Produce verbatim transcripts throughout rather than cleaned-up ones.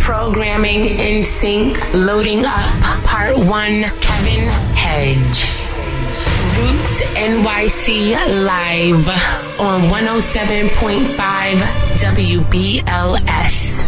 Programming in sync, loading up. Part one, Kevin Hedge. Roots N Y C live on one oh seven point five W B L S.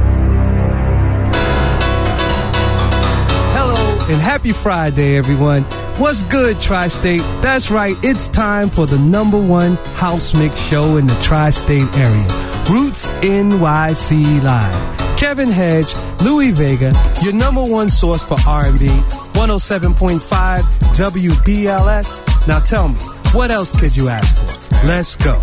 Hello and happy Friday, everyone. What's good, Tri-State? That's right, it's time for the number one house mix show in the Tri-State area. Roots N Y C live. Kevin Hedge, Louis Vega, your number one source for R and B, one oh seven point five W B L S. Now tell me, what else could you ask for? Let's go.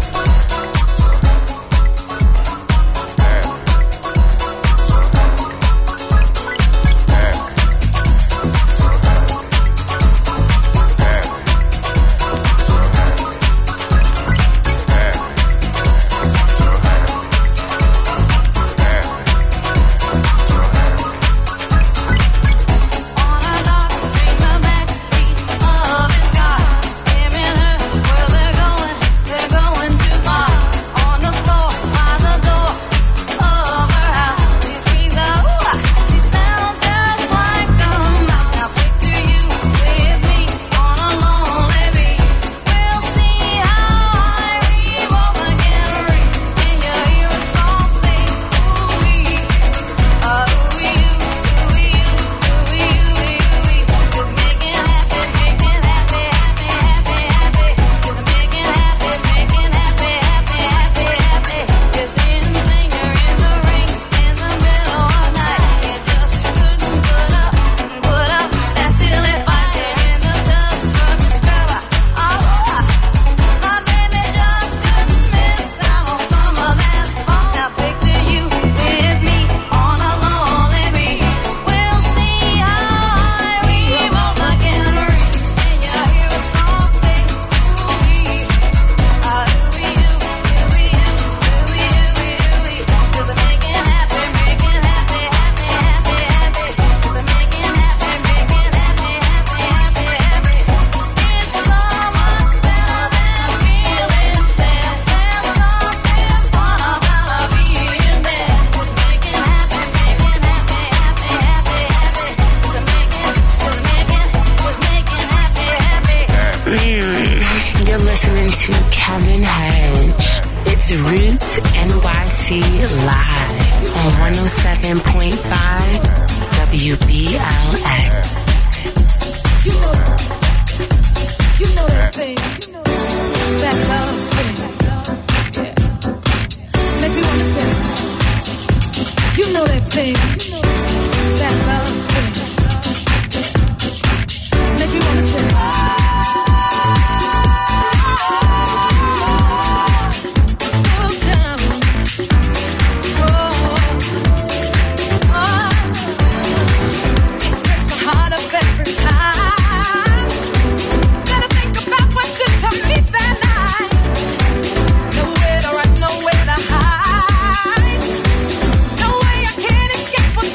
Nowhere to run, nowhere to hide. No way I can't escape.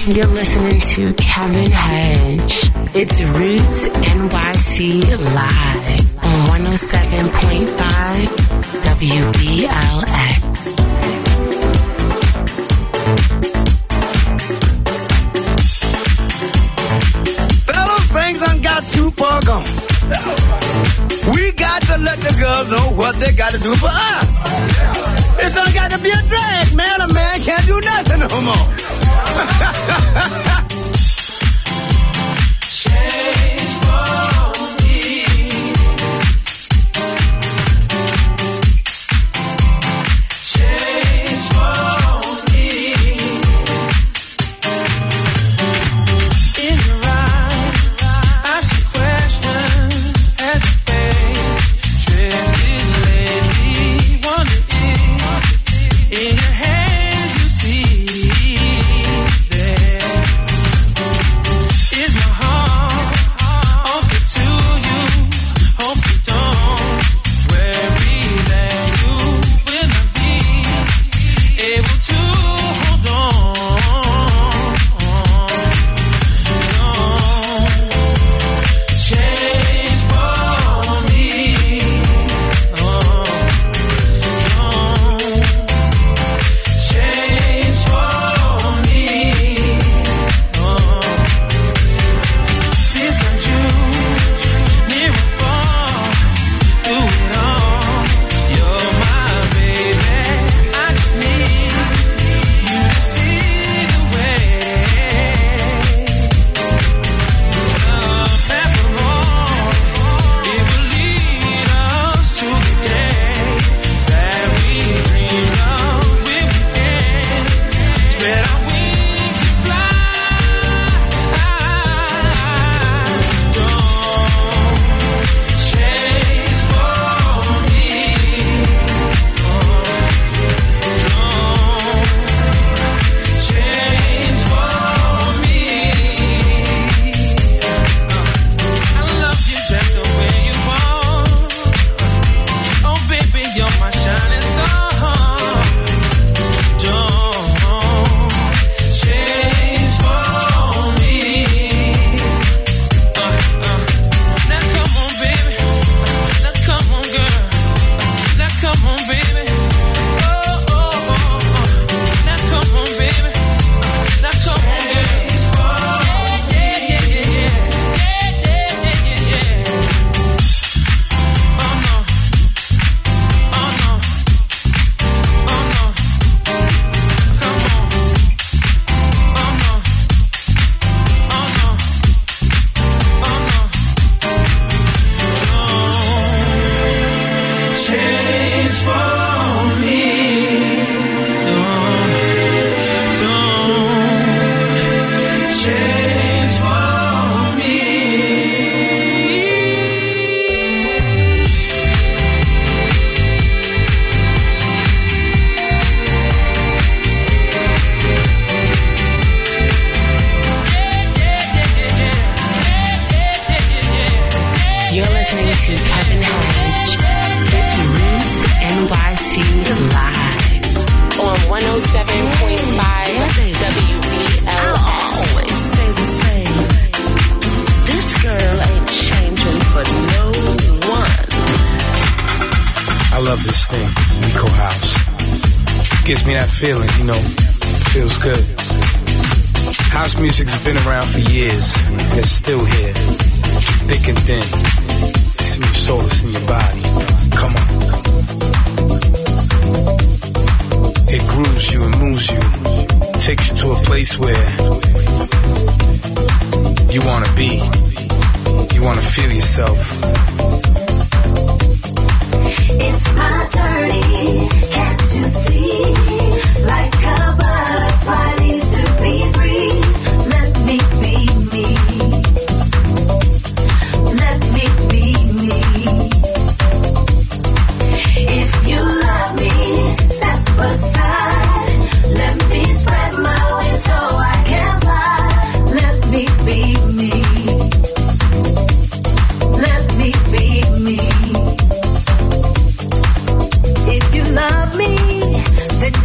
You're listening to Kevin Hedge. It's Roots N Y C Live on one oh seven point five W B L X. Fellas, things done got too far gone. We got to let the girls know what they got to do for us. It's done got to be a drag, man. A man can't do nothing no more. Change for me. Change for me. In your eyes, I see questions as you fade. Drifted lately, wonder if in your hands you see. Gives me that feeling, you know, feels good. House music's been around for years, and it's still here, thick and thin. It's in your soul, it's in your body. Come on. It grooves you and moves you, takes you to a place where you want to be, you want to feel yourself. It's my journey, can't you see? Like a butterfly needs to be free. Let me be me. Let me be me. If you love me, step aside. Let me spread my wings so I can fly. Let me be me. Let me be me. If you love me, then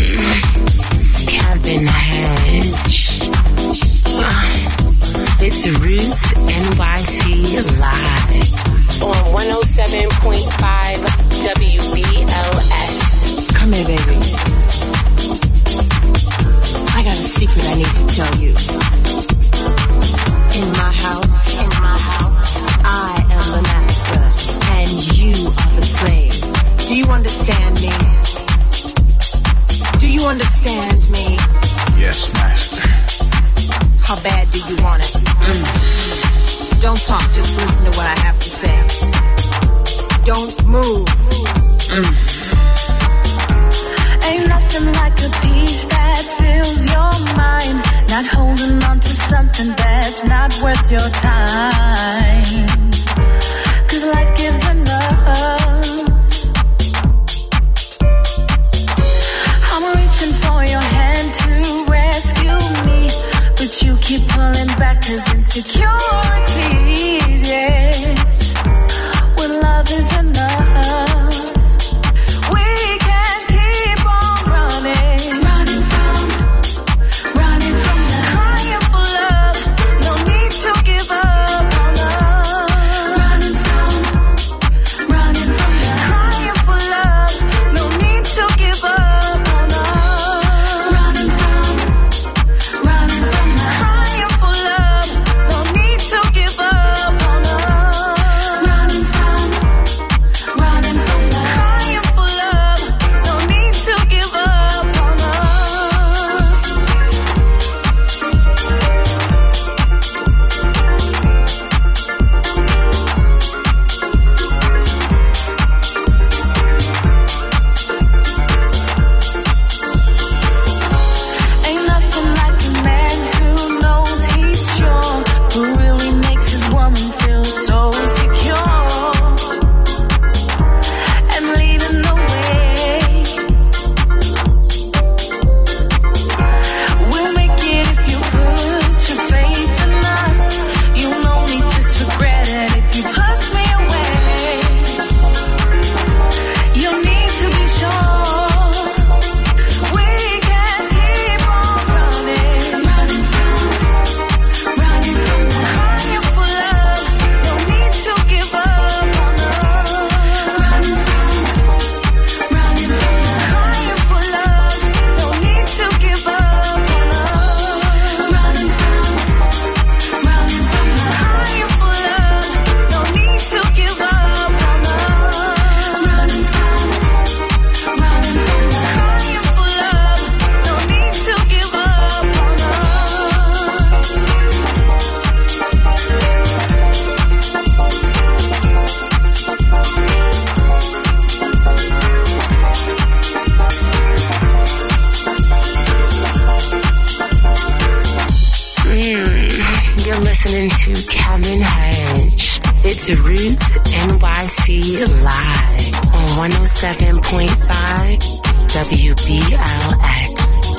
Calvin Hedge. It's Roots N Y C Live on one oh seven point five W B L S. Come here, baby. I got a secret I need to tell you. In my house, in my house, I am the master, and you are the slave. Do you understand me? Do you understand me? Yes, master. How bad do you want it? Mm. Don't talk, just listen to what I have to say. Don't move. Mm. Ain't nothing like a peace that fills your mind. Not holding on to something that's not worth your time. Cause life gives enough. I'm reaching for your hand to rescue me, but you keep pulling back cause insecurities, yes. When love is enough, we can keep on running. Running from, running from the crying for love. No need to give up on love. Running from, running from the crying for love. No need to give up on love. Running from, running from the crying for love. No need to give up on love. Running from, running from the crying for love. No need to give up on love. Ain't nothing like a man who knows he's sure, who really makes his woman feel so secure, and leading the way. We'll make it if you put your faith in us. You'll only just regret it if you push me away. You need to be sure we can keep on running. Running from, running from the crying for love. No need to give up on love. Running from, running from the crying for love. No need to give up on love. Running from, running from the crying for love. No need to give up on love. Running from, running from the crying for love. No need to give up on Mm, you're listening to Calvin Hedge. It's Roots N Y C Live on one oh seven point five W B L X.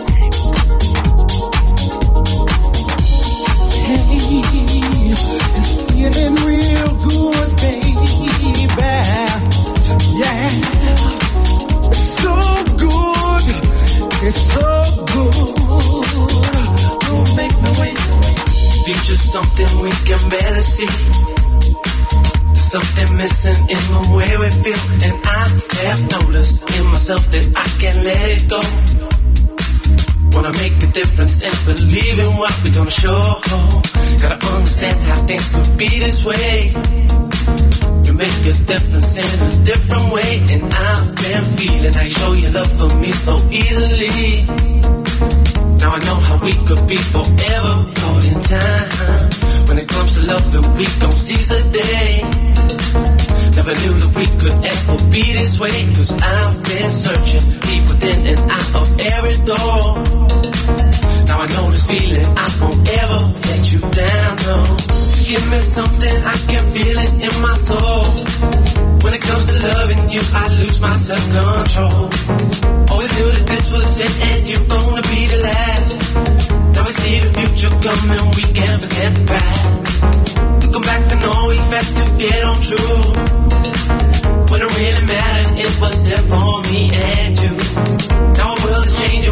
It's feeling real good, baby. Yeah. It's so good. It's so good. Don't make me wait. Future's something we can barely see. There's something missing in the way we feel. And I have noticed in myself that I can't let it go. Wanna make a difference and believe in what we're gonna show. Gotta understand how things could be this way. You make a difference in a different way. And I've been feeling how you show your love for me so easily. Now I know how we could be forever caught in time. When it comes to love, then we gon' seize the day. Never knew that we could ever be this way. Cause I've been searching deep within and out of every door. Now I know this feeling, I won't ever let you down, no. Give me something, I can feel it in my soul. When it comes to loving you, I lose my self-control. Always knew that this was it and you're gonna be the last. Now we see the future coming, we can't forget the past. Looking back, I know we had to get on true. When it really mattered, it was there for me and you. Now our world is changing.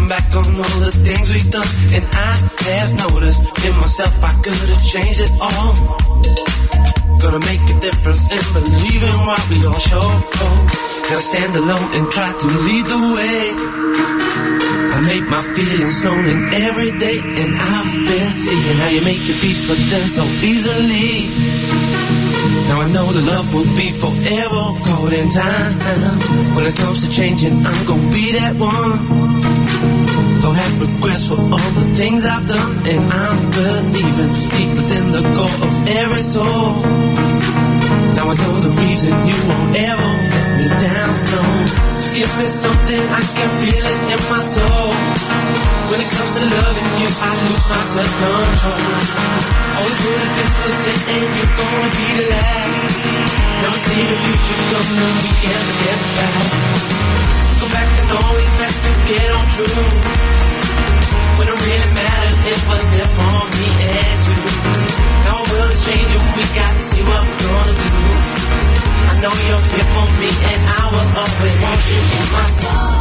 looking back on all the things we've done, and I have noticed in myself I could have changed it all. Gonna make a difference and believe in what we all show. Gotta stand alone and try to lead the way. I make my feelings known in every day, and I've been seeing how you make your peace with them so easily. Now I know the love will be forever caught in time. When it comes to changing, I'm gonna be that one. Don't have regrets for all the things I've done, and I'm believing deep within the core of every soul. Now I know the reason you won't ever let me down, no. To give me something, I can feel it in my soul. When it comes to loving you, I lose my self-control. Always knew that this was it, and you're gonna be the last. Never see the future coming, and we can't forget the past. Go back and always have to get on true. When it really mattered, it was there for me and you. Now our world is changing, we got to see what we're gonna do. I know you're here for me, and I will always want you in my soul.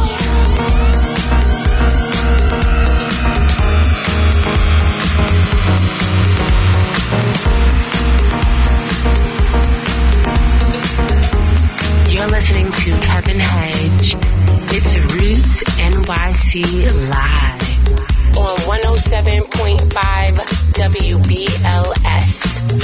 You're listening to Kevin Hedge. It's Roots N Y C Live on one oh seven point five W B L S.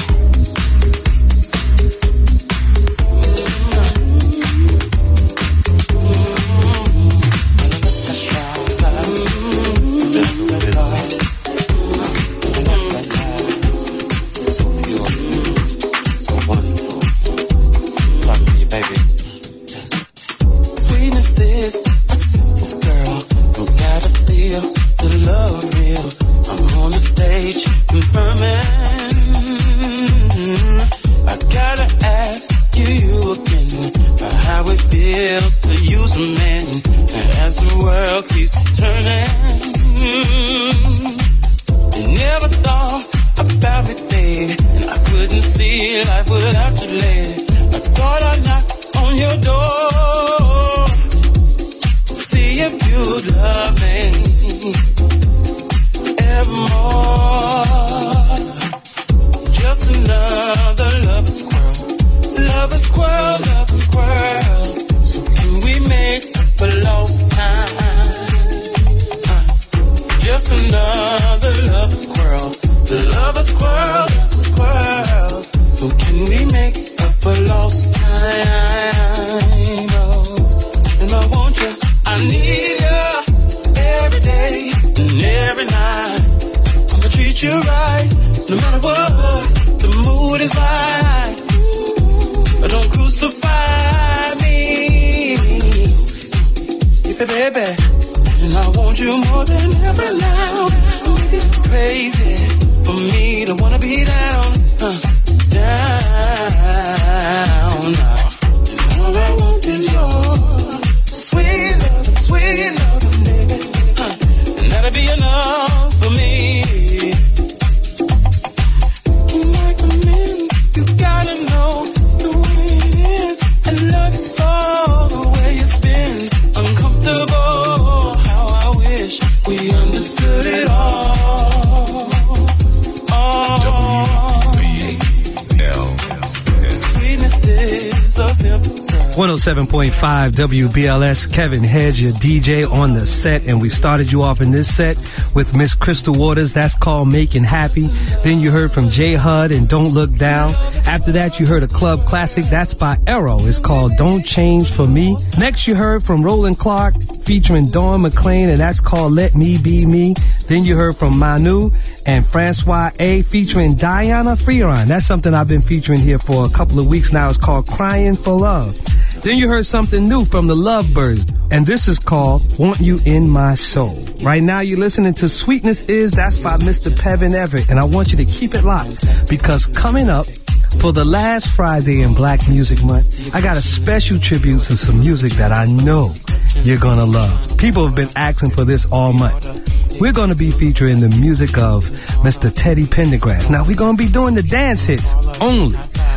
one oh seven point five W B L S, Kevin Hedge, your D J on the set, and we started you off in this set with Miss Crystal Waters. That's called Making Happy. Then you heard from J Hud and Don't Look Down. After that, you heard a club classic. That's by Arrow. It's called Don't Change For Me. Next, you heard from Roland Clark featuring Dawn McClain, and that's called Let Me Be Me. Then you heard from Manu and Francois A featuring Diana Freeron. That's something I've been featuring here for a couple of weeks now. It's called Crying for Love. Then you heard something new from the Lovebirds, and this is called Want You in My Soul. Right now you're listening to Sweetness Is, that's by Mister Pevin Everett, and I want you to keep it locked, because coming up for the last Friday in Black Music Month, I got a special tribute to some music that I know you're gonna love. People have been asking for this all month. We're going to be featuring the music of Mister Teddy Pendergrass. Now, we're going to be doing the dance hits only.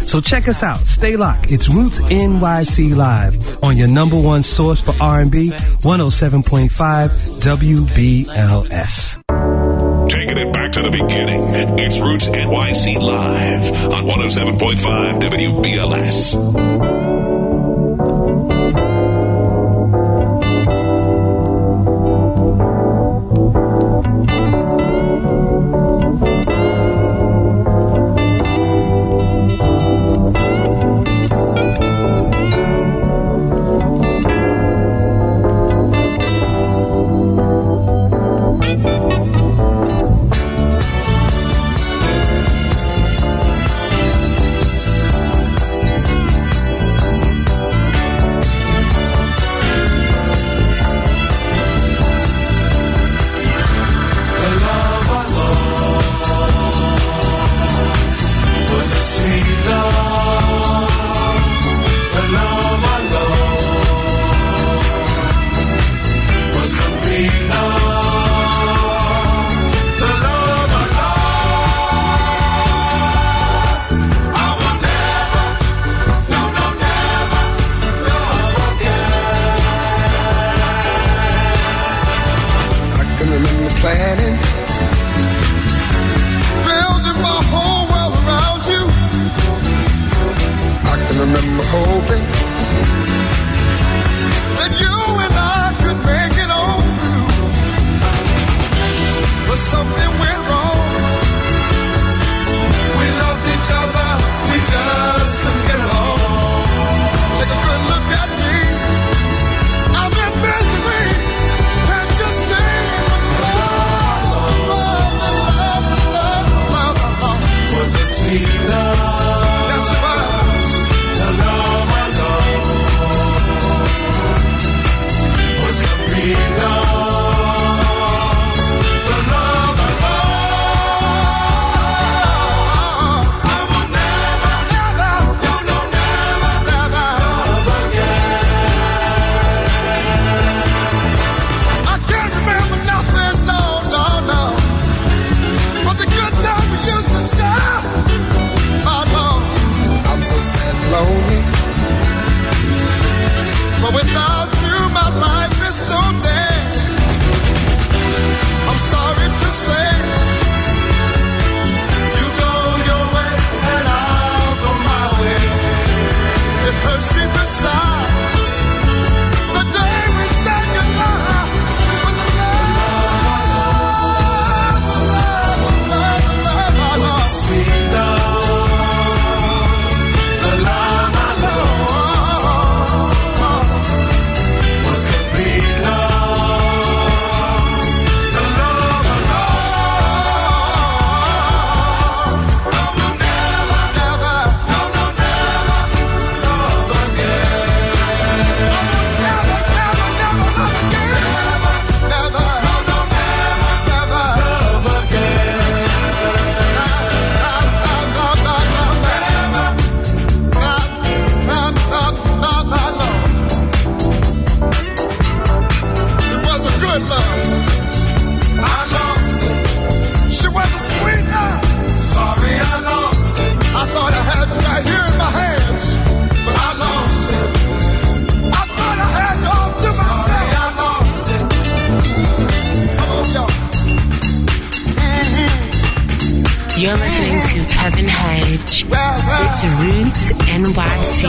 So check us out. Stay locked. It's Roots N Y C Live on your number one source for R and B, one oh seven point five W B L S. Taking it back to the beginning. It's Roots N Y C Live on one oh seven point five W B L S. You're listening to Kevin Hedge. It's Roots N Y C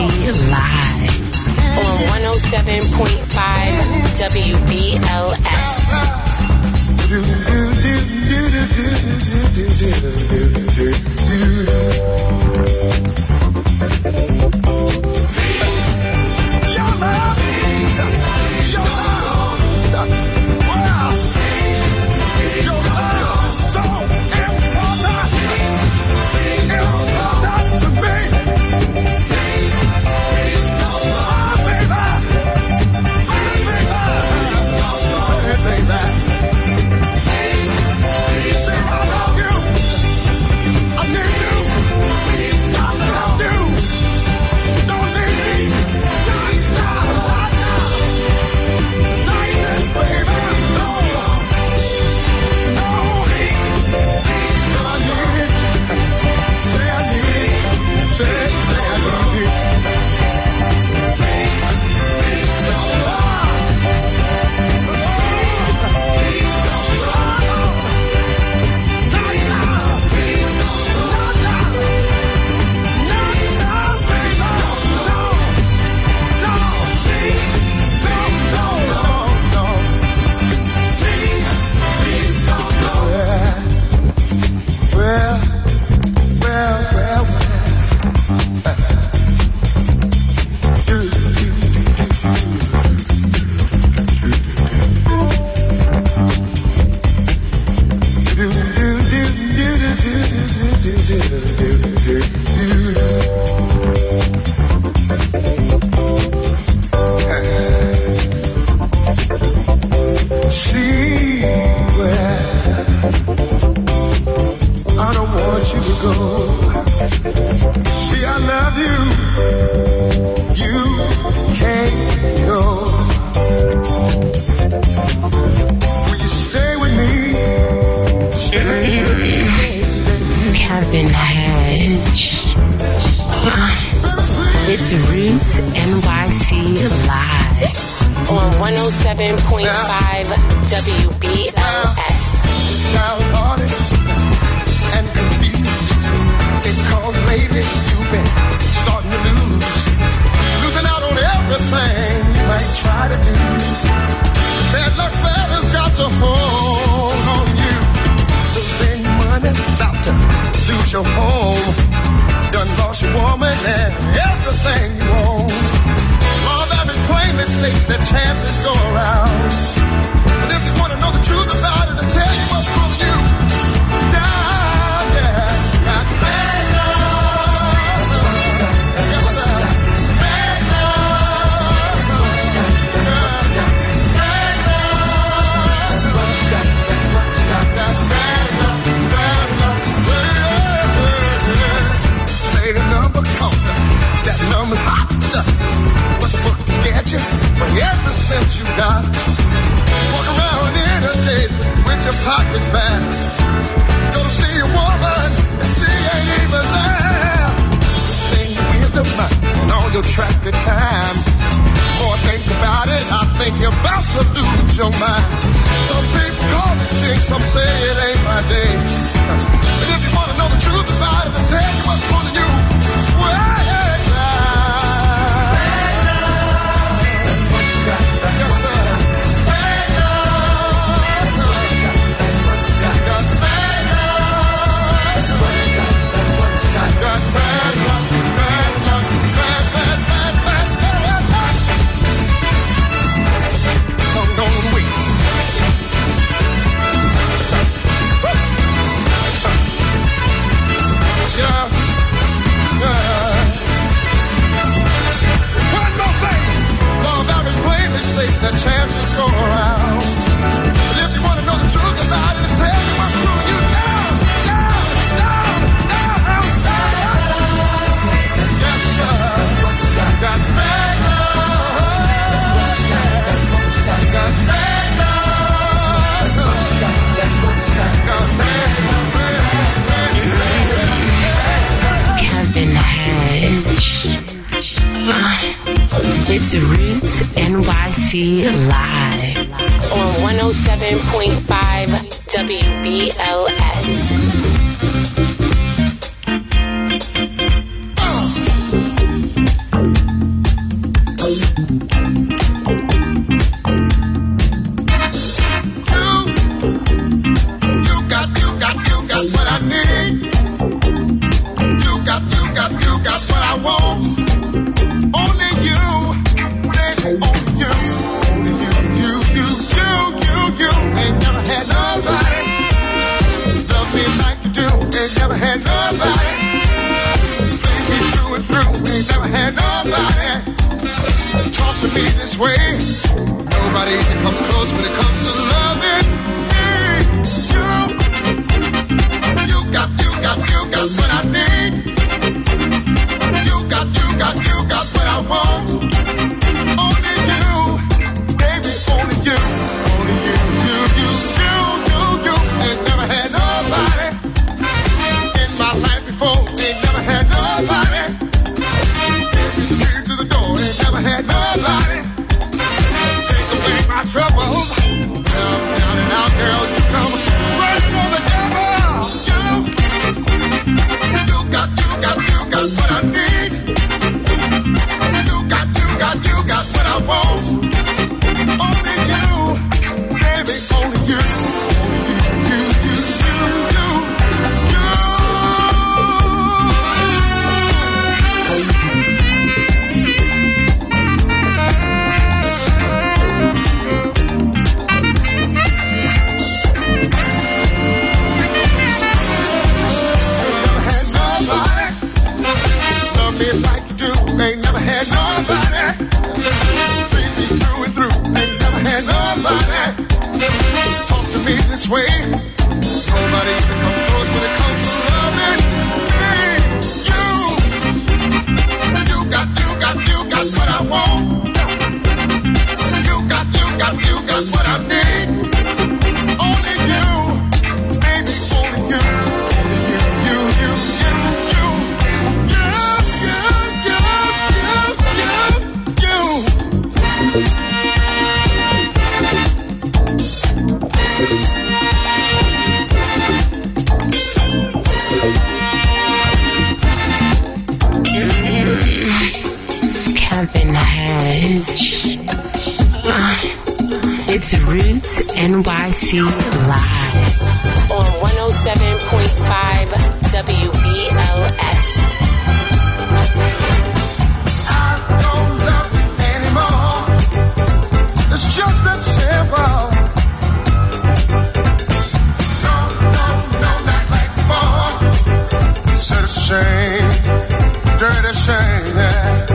Live on one oh seven point five W B L S. Say that. Say I love go. See, I love you. You can't go. Will you stay with me? Stay with me. Kevin Hedge. It's Roots N Y C Live on one oh seven point five W B L S. Now hearted and confused because lately you've been starting to lose, losing out on everything you might try to do. Bad luck fella's got to hold on you. Losing money, about to lose your home. Done lost your woman and everything you own. Law that is plainly states that chances go around. And if you want to know the truth about it, I'll tell you what's pulling you down, yeah. Got bad love. Yes, sir. Bad love. Yeah. Bad love. Got bad love. Bad love. Say the number counter. That number's hot. But the book is sketchy for every cent you got. Walk around in a day with your pockets back. Go to see a woman and she ain't even there. Saying you with the mind and all your track of time. More think about it, I think you're about to lose your mind. Some people call it jinx, some say it ain't my day. But if you want to know the truth about it, I'll tell you what's pulling you. Well, yeah, the chances go around. But if you want to know the truth about it, tell you what's pulling you down, down, down, down, down. Yes, sir. Got bad love. Got bad love. Got bad love. Kevin Hedge. It's Roots N Y C Live on one oh seven point five W B L S. Me this way. Nobody even comes close when it comes to loving me. You, you got, you got, you got what I need. You got, you got, you got what I want. Only you, baby, only you, only you, you, you, you, you, you. Ain't never had nobody in my life before. Ain't never had nobody. To the door, ain't never had nobody take away my troubles. Down, down and out, girl, you come running on the devil. You, you got, you got, you got what I need. You got, you got, you got what I want. Only you, baby, only you, only you, you, you, you, you, you. Like you do, ain't never had nobody. Treats me through and through, ain't never had nobody. Talk to me this way. Nobody even comes close when it comes to loving It's Roots N Y C Live on one oh seven point five W B L S. I don't love you anymore. It's just that simple. No, no, no, not like before. It's a shame, dirty shame, yeah.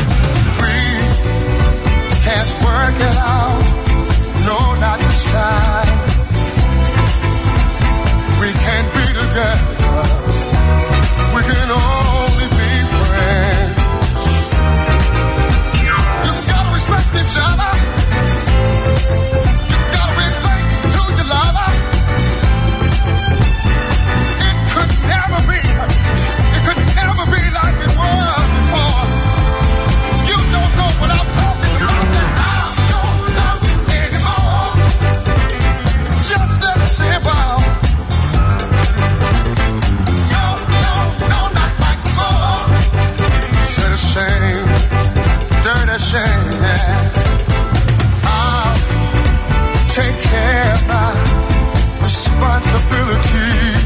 Can't work it out, no, not this time. We can't be together, we can only be friends. You gotta respect each other, you gotta relate to your lover. It could never be, it could never be like it was before. You don't know what I'm talking about. Shame, dirty shame. I'll take care of my responsibilities.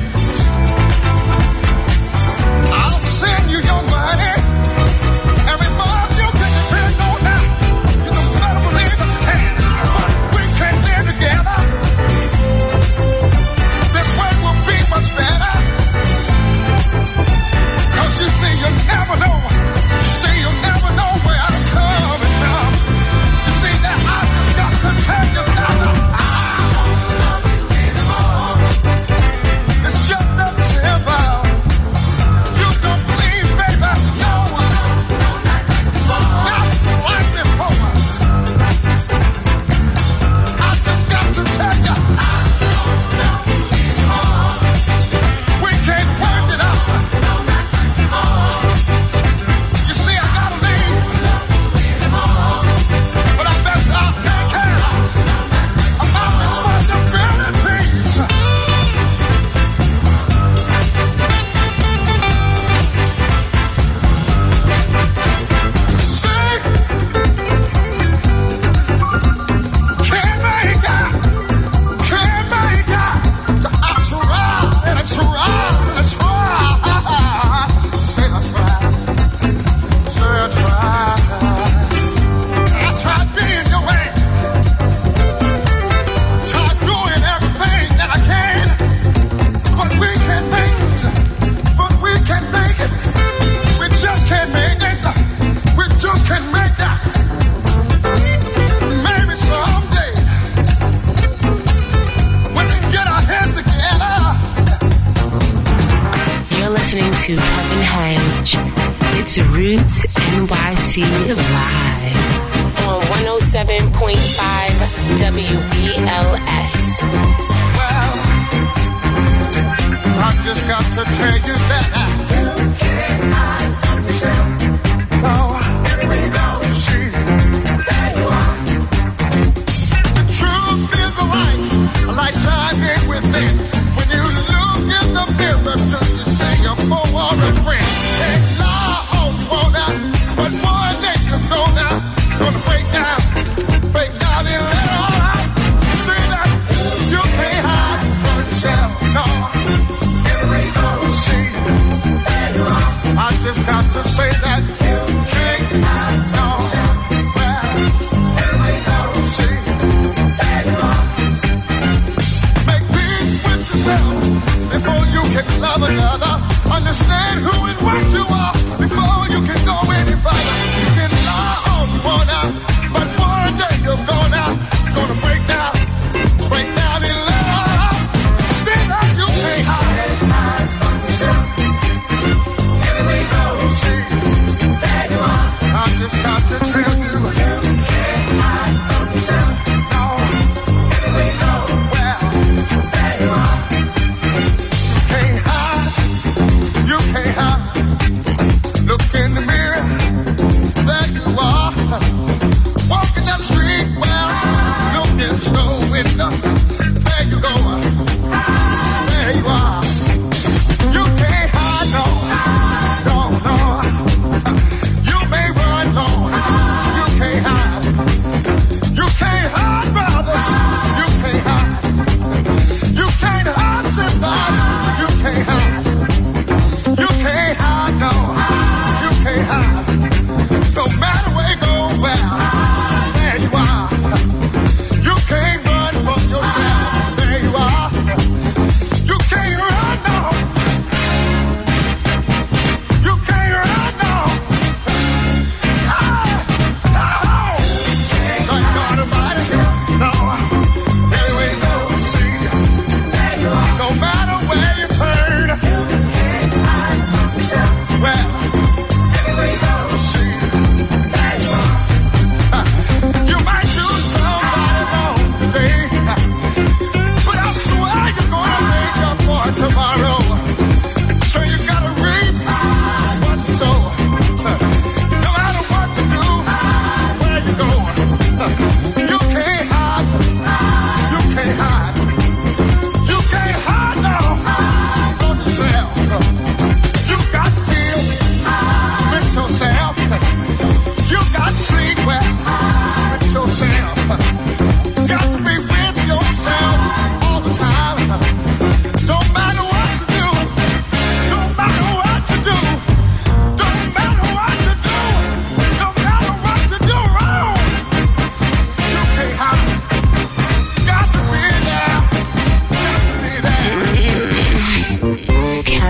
I'll send you your money every month. You can depend on that. You don't better believe I can. We can live together. This way will be much better. Cause you see, you never know. See, you'll never know where I'm coming from. You see that I just got to tell you that I don't love you anymore. It's just that simple. You don't believe, baby? No, no, not like before. Not like before. I just got to tell you I don't love you anymore. We can't work it out. No, not like before. But I bet I'll take care of my responsibilities. See, can't make it, can't make it. I try and I try and I try. Say I try, say I try. Try being your man. Try doing everything that I can. But we can't make it. But we can't make it. We just can't make it. We just can't make that. Maybe someday, when we get our heads together. You're listening to Kevin Hedge. It's Roots N Y C Live on one oh seven point five W B L S. Well, I just got to tell you that you can't hide from yourself. No, everywhere you go, see, there you are. The truth is a light, a light shining within. When you look in the mirror, just to say you're for a friend. Hey, Lord, oh, you want that, but one day you're gonna, gonna break down, break down and let it all out. You see that? You can't hide from yourself, no. Everywhere you go, see.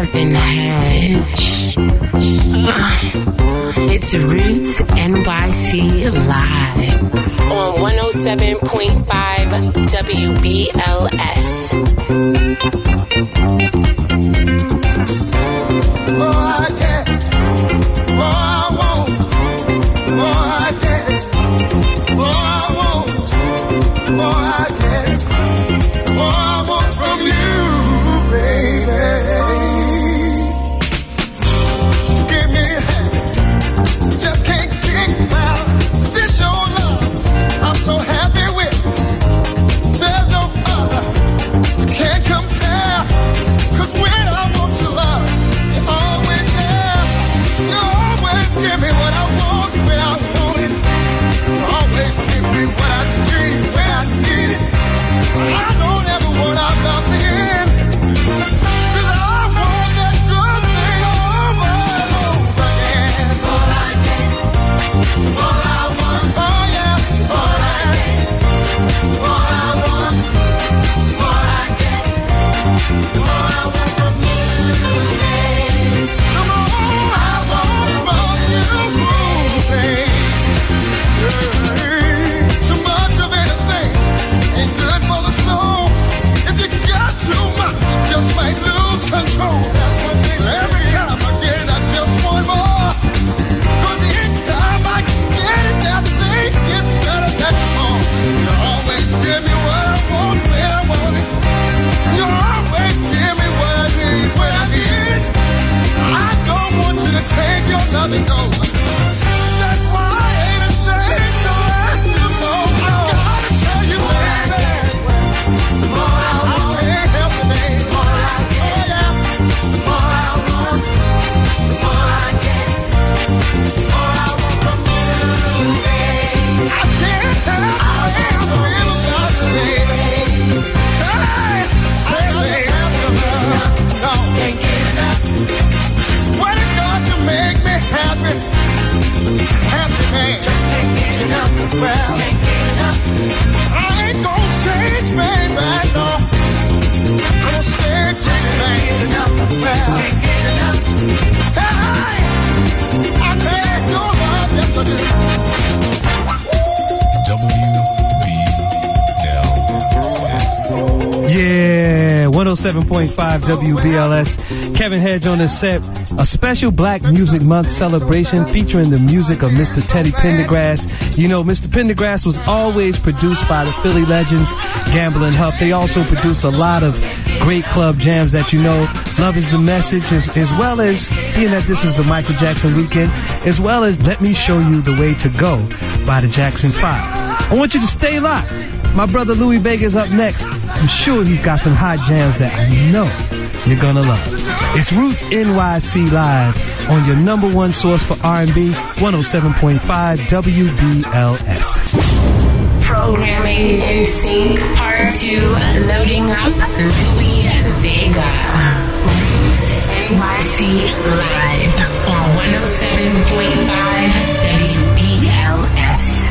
Kevin Hedge. It's Roots N Y C Live on one oh seven point five W B L S. More I get, more I want, more I get, more I want, more I get, more I want from you, baby. Give me a hand, just can't get out. This your love, I'm so happy with. There's no other, can't compare. 'Cause when I want your love, you're always there. You always give me what I want when I want it. You always give me what I need when I need it. I don't ever want our love to end. 'Cause I want that good thing over and over again. All I get, all I want. Oh yeah, all I get, all I want, all I get, all I want from you, babe. Come on, I want from you, babe. Too much of anything ain't good for the soul. If you got too much, you just might lose control. That's what they say. Every time I get it, I just want more. 'Cause each time I get it, that thing gets better, that's more. You always give me what I want when I want it. You always give me what I need when I need it. I don't want you to take your love and go. That's why I ain't ashamed to let you know. I gotta tell you, baby, I can't help it, baby. Oh yeah, More I want, more I get, more I want from you, babe. I can't help the way I feel about you, baby. Hey, I can't help it, no. Can't get enough, Swear to God, you make me happy, happy man. just can't get enough, Well, can't get enough, I ain't gonna change, baby, no. I'm gonna stay just get man. enough, Well, can't get enough. hey, I need your love, yes I do. W B L S. Yeah, one oh seven point five W B L S. Kevin Hedge on the set. A special Black Music Month celebration featuring the music of Mister Teddy Pendergrass. You know, Mister Pendergrass was always produced by the Philly legends, Gamble and Huff. They also produce a lot of great club jams that you know. Love is the Message, as, as well as, being that this is the Michael Jackson weekend, as well as Let Me Show You the Way to Go by the Jackson five. I want you to stay locked. My brother Louis Vega's up next. I'm sure he's got some hot jams that I know you're gonna love. It's Roots N Y C Live on your number one source for R and B, one oh seven point five W B L S. Programming in sync, part two, loading up Louis Vega. Roots N Y C Live on one oh seven point five W B L S.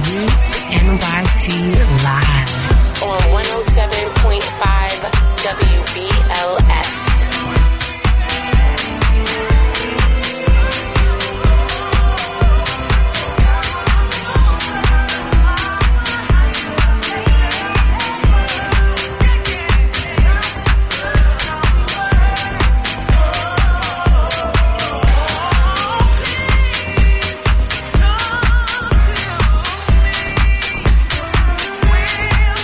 Roots N Y C Live on one oh seven point five W B L S. Well,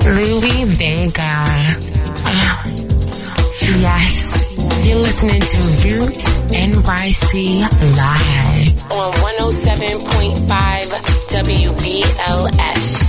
Louis Vega. Uh, yes, you're listening to Roots N Y C live on one oh seven point five W B L S.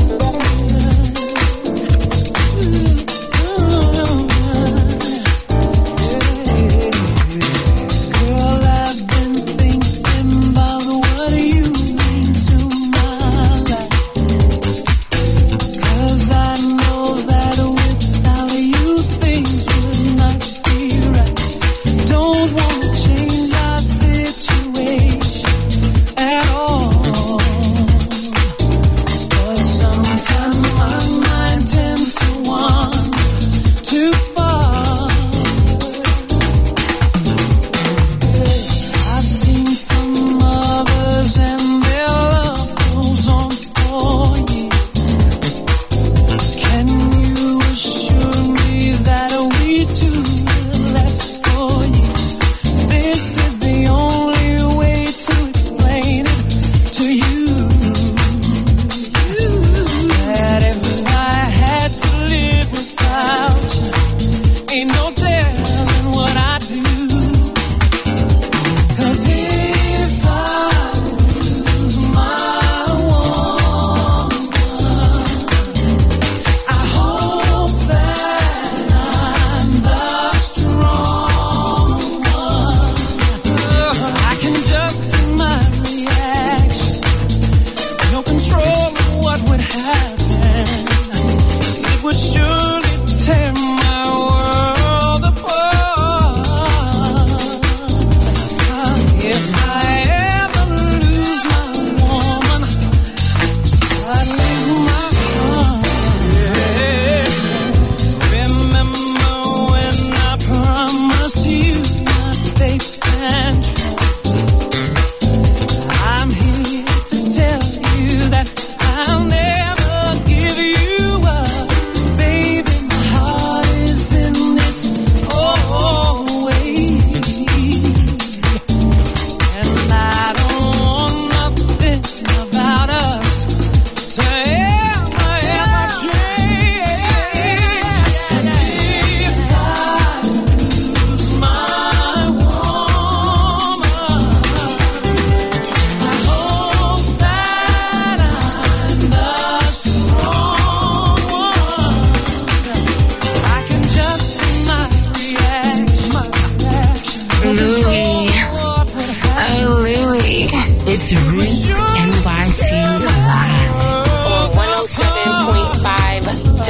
It's Roots N Y C live on one oh seven point five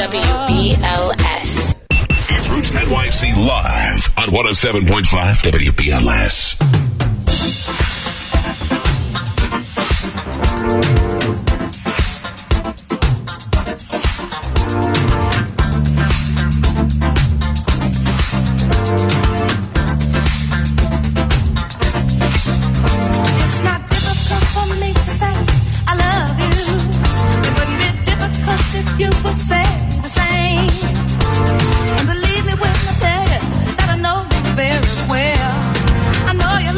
W B L S. It's Roots N Y C live on one oh seven point five W B L S. Believe me when I tell you that I know you very well. I know you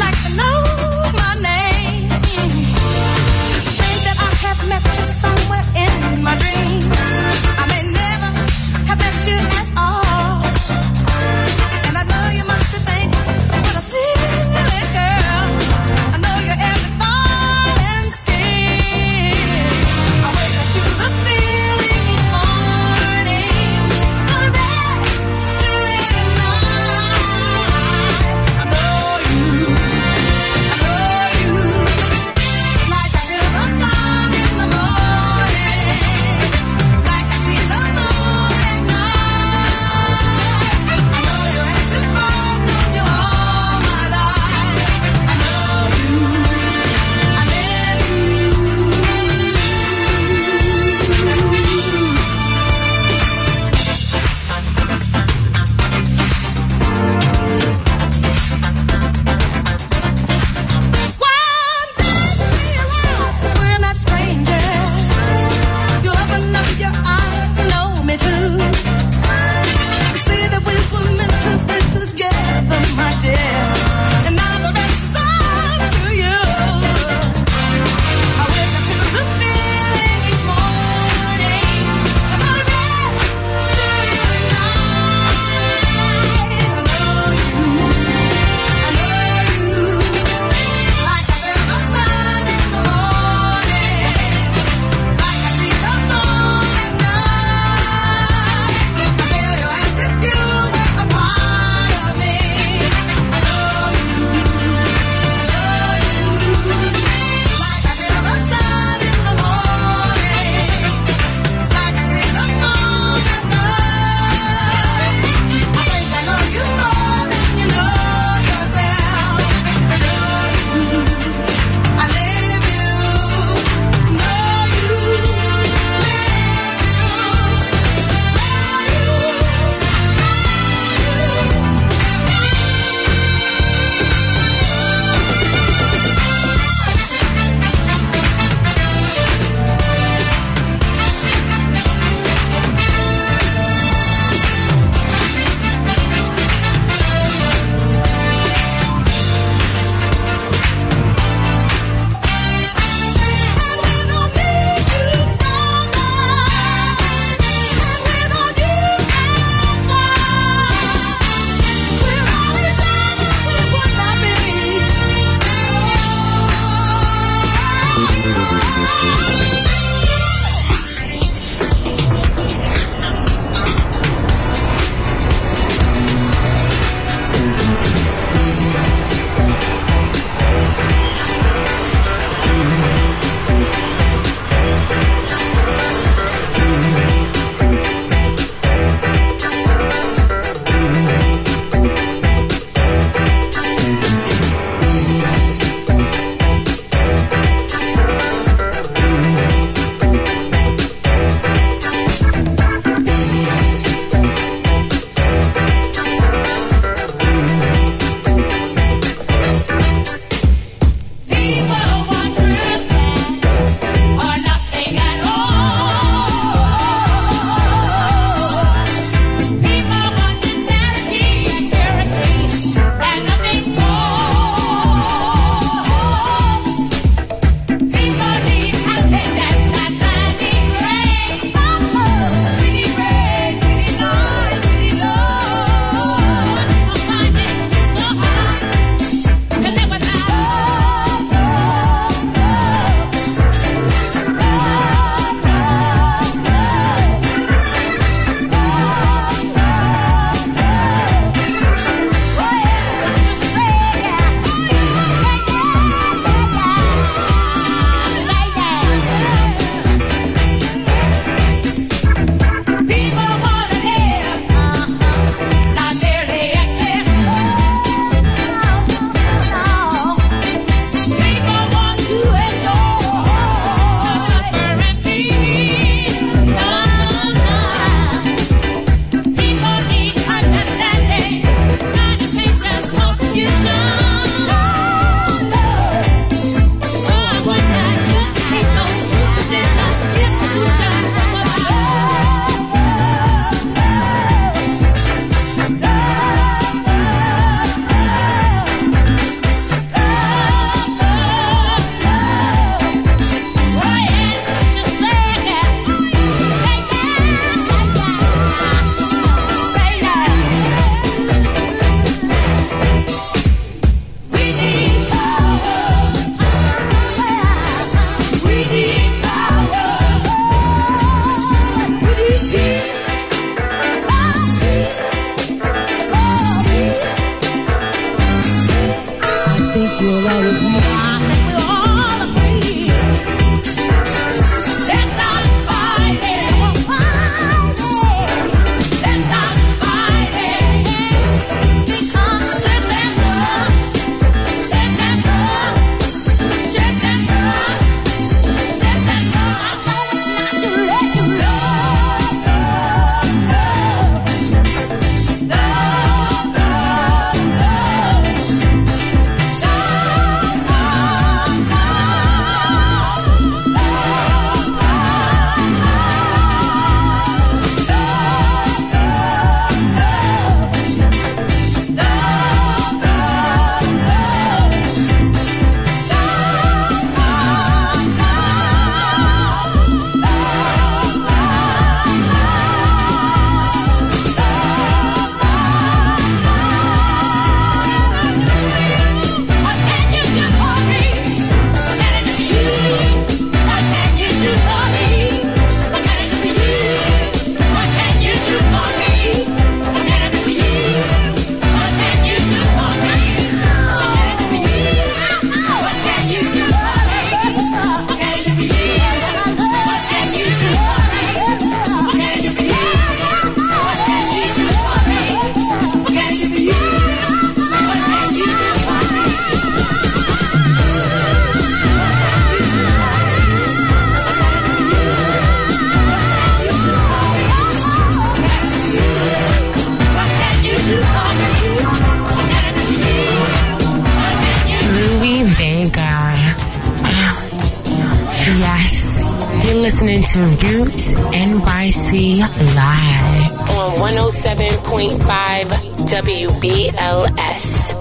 You're listening to Roots N Y C live on one oh seven point five W B L S.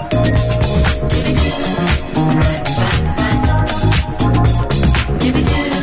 Give it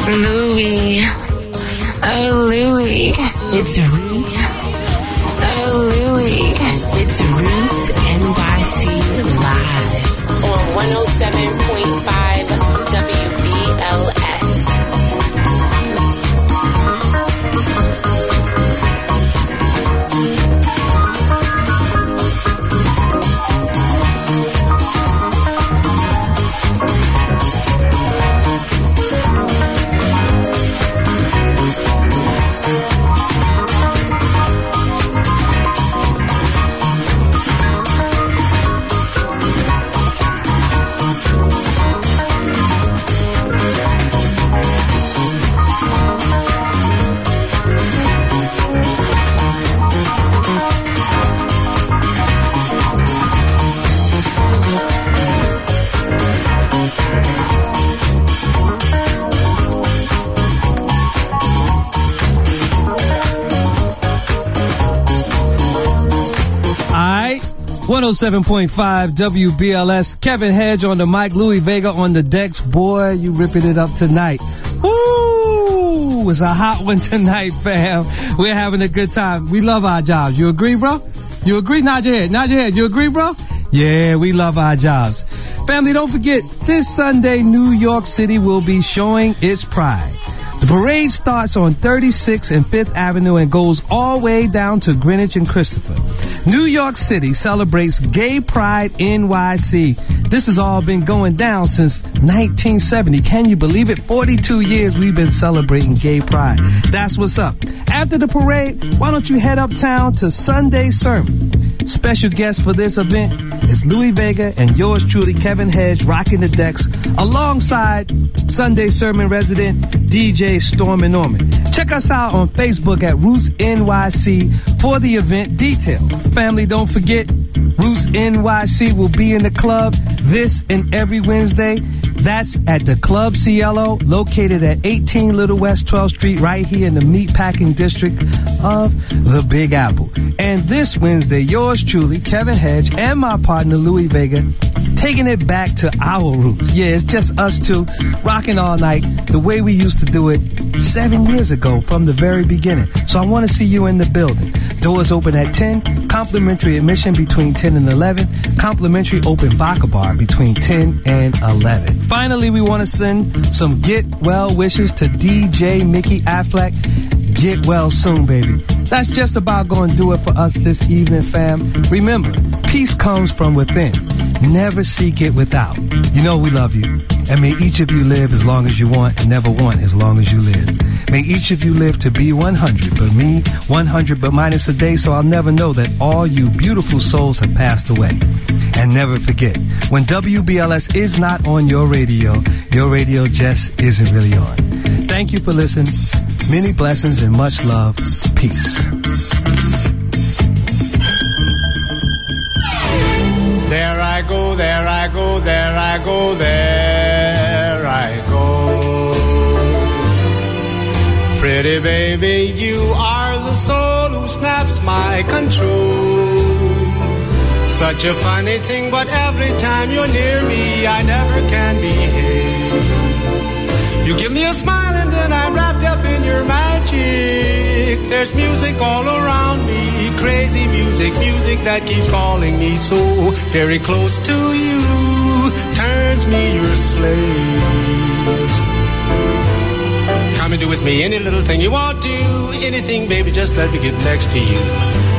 Louis. Oh, Louis. It's Roots. Oh, Louis. It's Roots N Y C Live on one oh seven point five W B L S. one oh seven point five W B L S. Kevin Hedge on the mic, Louis Vega on the decks. Boy, you ripping it up tonight. Woo! It's a hot one tonight, fam. We're having a good time. We love our jobs. You agree, bro? You agree? Nod your head. Nod your head. You agree, bro? Yeah, we love our jobs. Family, don't forget, this Sunday, New York City will be showing its pride. The parade starts on thirty-sixth and fifth Avenue and goes all the way down to Greenwich and Christopher. New York City celebrates Gay Pride N Y C. This has all been going down since nineteen seventy. Can you believe it? forty-two years we've been celebrating Gay Pride. That's what's up. After the parade, why don't you head uptown to Sunday Sermon? Special guest for this event is Louis Vega and yours truly, Kevin Hedge, rocking the decks alongside Sunday Sermon resident D J Storm and Norman. Check us out on Facebook at Roots N Y C for the event details. Family, don't forget, Roots N Y C will be in the club this and every Wednesday. That's at the Club Cielo, located at eighteen Little West twelfth Street, right here in the meatpacking district of the Big Apple. And this Wednesday, yours truly, Kevin Hedge, and my partner, Louis Vega, taking it back to our roots. Yeah, it's just us two, rocking all night, the way we used to do it seven years ago from the very beginning. So I want to see you in the building. Doors open at ten, complimentary admission between ten and eleven, complimentary open vodka bar between ten and eleven. Finally, we want to send some get well wishes to D J Mickey Affleck. Get well soon, baby. That's just about going to do it for us this evening, fam. Remember, peace comes from within. Never seek it without. You know we love you. And may each of you live as long as you want and never want as long as you live. May each of you live to be one hundred, but me, one hundred but minus a day, so I'll never know that all you beautiful souls have passed away. And never forget, when W B L S is not on your radio, your radio just isn't really on. Thank you for listening. Many blessings and much love. Peace. There I go, there I go, there I go, there I go. Pretty baby, you are the soul who snaps my control. Such a funny thing, but every time you're near me, I never can behave. You give me a smile and then I'm wrapped up in your magic. There's music all around me, crazy music, music that keeps calling me so very close to you, turns me your slave. Come and do with me any little thing you want to, anything, baby, just let me get next to you.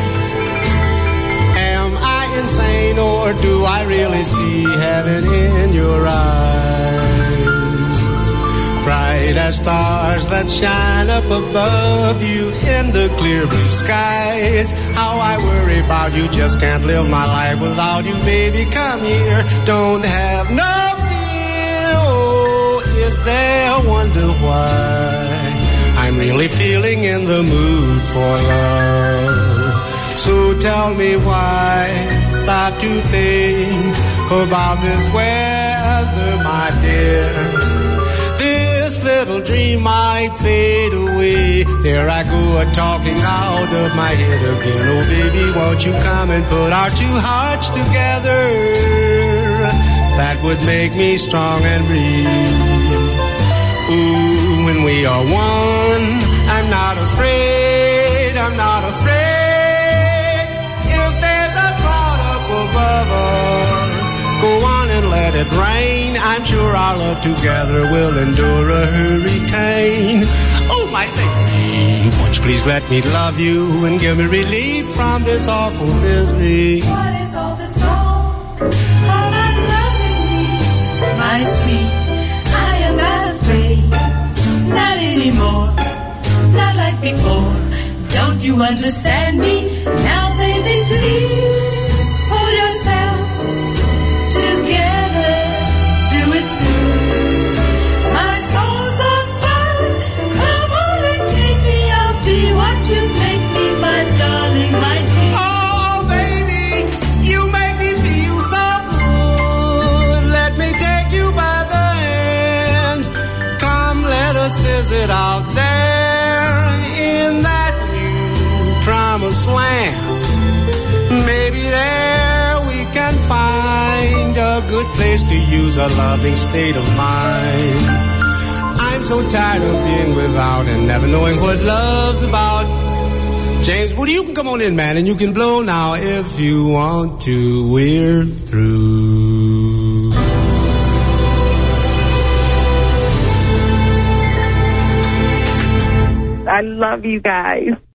Am I insane or do I really see heaven in your eyes? Bright as stars that shine up above you in the clear blue skies. How I worry about you, just can't live my life without you, baby. Come here, don't have no fear. Oh, is there a wonder why I'm really feeling in the mood for love? So tell me why, stop to think about this weather, my dear. This little dream might fade away. There I go, a-talking out of my head again. Oh, baby, won't you come and put our two hearts together? That would make me strong and breathe. Ooh, when we are one. I'm not afraid, I'm not afraid. If there's a cloud up above us, go on and let it rain. I'm sure our love together will endure a hurricane. Oh, my lady, won't you please let me love you and give me relief from this awful misery? What is all this talk about loving me, my sweet? I am not afraid, not anymore, not like before. Don't you understand me? Now, baby, please hold yourself together. Do it soon. My soul's on fire. Come on and take me. I'll be what you make me, my darling, my dear. Oh, baby, you make me feel so good. Let me take you by the hand. Come, let us visit out there in that new promised land. Maybe there we can find a good place to use a loving state of mind. I'm so tired of being without and never knowing what love's about. James Woody, you can come on in, man, and you can blow now if you want to. We're through. I love you guys.